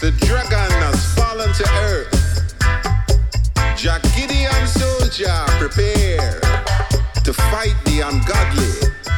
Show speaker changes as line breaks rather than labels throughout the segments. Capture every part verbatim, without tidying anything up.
The dragon has fallen to earth. Jah Gideon soldier, prepare to fight the ungodly.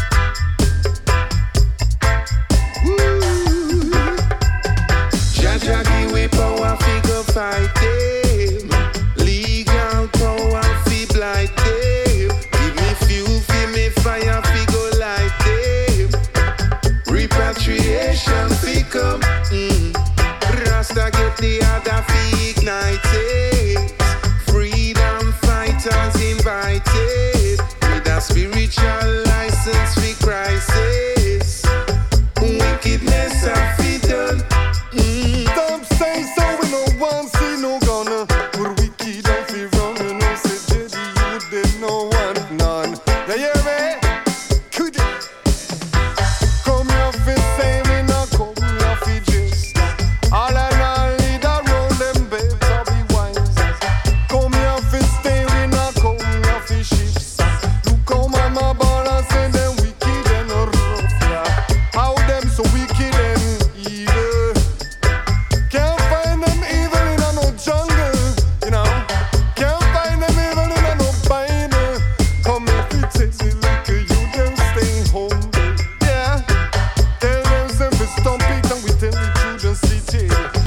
Woo. Jah Jah give we power fi go fight them. Legal power fi blight them. Give me fuel fi me fire fi go light them. Repatriation fi come. Mm. Rasta get the other fi ignite it. Freedom fighters invited with a spiritual license for crisis. Wickedness have fi done. Mm.
Don't say so, we no one see no gonna. But wicked and fi run, you know say Jedi you did no one none. Now hear me? Could it? Come here fi say me no come here fi just. All I know lead around them better be wise. Come here fi stay, we no come here fi ships. Look how mama ball and say them wicked and rough, yeah. How them so wicked and evil. Can't find them evil in a no jungle, you know. Can't find them evil in a no Bible. Come if it takes it like a you them stay home, yeah. Tell them say fi stomp it and we tell the children sit it.